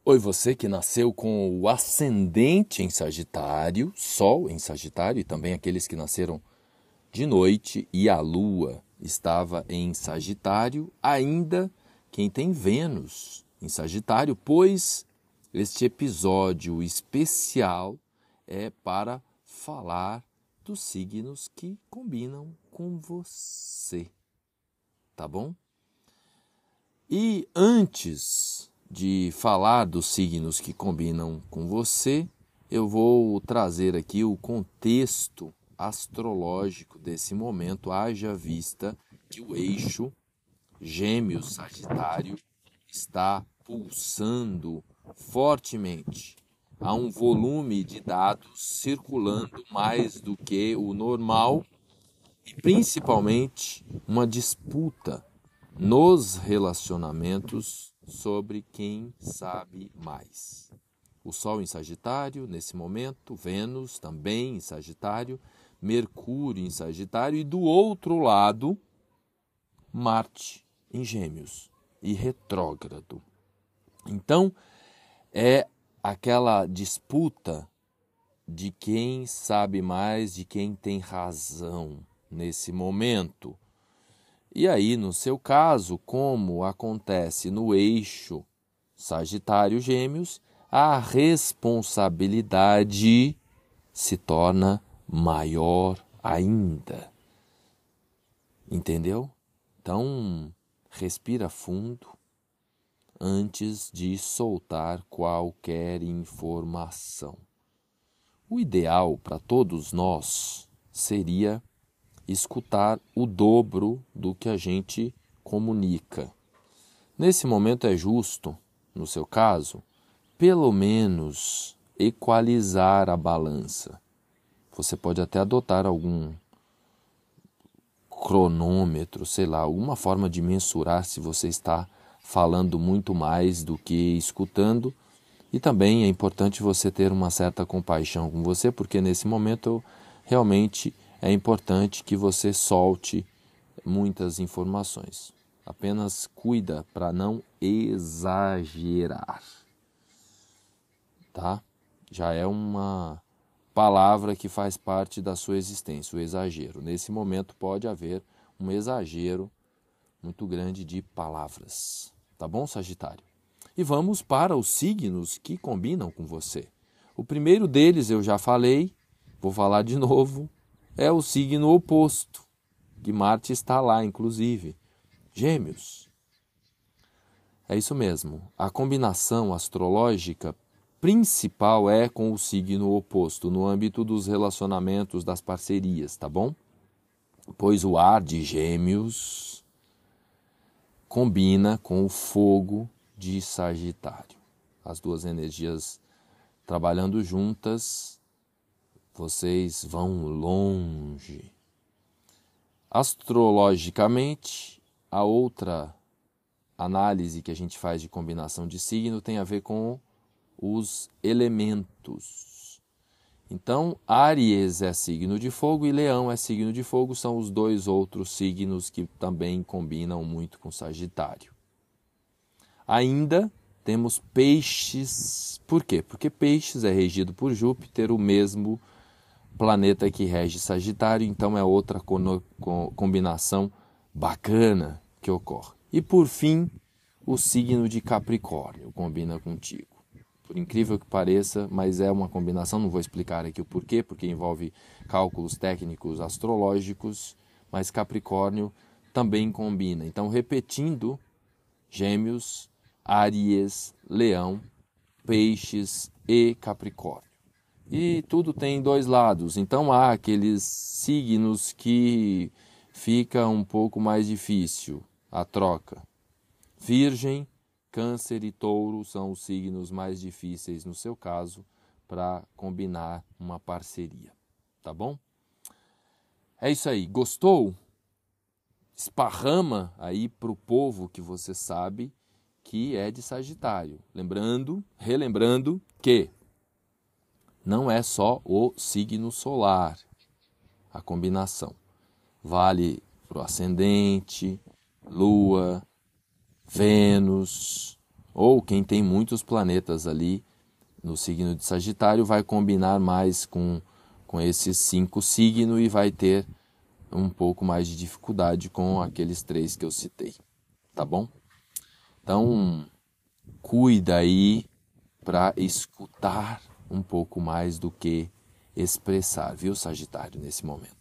Oi, você que nasceu com o ascendente em Sagitário, Sol em Sagitário, e também aqueles que nasceram de noite e a Lua estava em Sagitário, ainda quem tem Vênus em Sagitário, pois este episódio especial é para falar dos signos que combinam com você, tá bom? E antes de falar dos signos que combinam com você, eu vou trazer aqui o contexto astrológico desse momento, haja vista que o eixo Gêmeos-Sagitário está pulsando fortemente. Há um volume de dados circulando mais do que o normal e principalmente uma disputa nos relacionamentos sobre quem sabe mais. O Sol em Sagitário, nesse momento, Vênus também em Sagitário, Mercúrio em Sagitário e do outro lado, Marte em Gêmeos e retrógrado. Então, é aquela disputa de quem sabe mais, de quem tem razão nesse momento. E aí, no seu caso, como acontece no eixo Sagitário-Gêmeos, a responsabilidade se torna maior ainda. Entendeu? Então, respira fundo antes de soltar qualquer informação. O ideal para todos nós seria escutar o dobro do que a gente comunica. Nesse momento é justo, no seu caso, pelo menos equalizar a balança. Você pode até adotar algum cronômetro, sei lá, alguma forma de mensurar se você está falando muito mais do que escutando. E também é importante você ter uma certa compaixão com você, porque nesse momento realmente é importante que você solte muitas informações. Apenas cuida para não exagerar, tá? Já é uma palavra que faz parte da sua existência, o exagero. Nesse momento pode haver um exagero muito grande de palavras, tá bom, Sagitário? E vamos para os signos que combinam com você. O primeiro deles eu já falei, vou falar de novo, é o signo oposto, que Marte está lá, inclusive, Gêmeos. É isso mesmo, a combinação astrológica principal é com o signo oposto, no âmbito dos relacionamentos, das parcerias, tá bom? Pois o ar de Gêmeos combina com o fogo de Sagitário. As duas energias trabalhando juntas, vocês vão longe. Astrologicamente, a outra análise que a gente faz de combinação de signo tem a ver com os elementos. Então, Áries é signo de fogo e Leão é signo de fogo, são os dois outros signos que também combinam muito com Sagitário. Ainda temos Peixes. Por quê? Porque Peixes é regido por Júpiter, o mesmo planeta que rege Sagitário, então é outra combinação bacana que ocorre. E por fim, o signo de Capricórnio combina contigo. Por incrível que pareça, mas é uma combinação, não vou explicar aqui o porquê, porque envolve cálculos técnicos astrológicos, mas Capricórnio também combina. Então, repetindo, Gêmeos, Áries, Leão, Peixes e Capricórnio. E tudo tem dois lados, então há aqueles signos que fica um pouco mais difícil a troca. Virgem, Câncer e Touro são os signos mais difíceis no seu caso para combinar uma parceria, tá bom? É isso aí, gostou? Esparrama aí para o povo que você sabe que é de Sagitário. Relembrando que não é só o signo solar, a combinação. Vale para o ascendente, Lua, Vênus, Ou quem tem muitos planetas ali no signo de Sagitário vai combinar mais com esses 5 signos e vai ter um pouco mais de dificuldade com aqueles 3 que eu citei, tá bom? Então, cuida aí para escutar um pouco mais do que expressar, viu, Sagitário, nesse momento.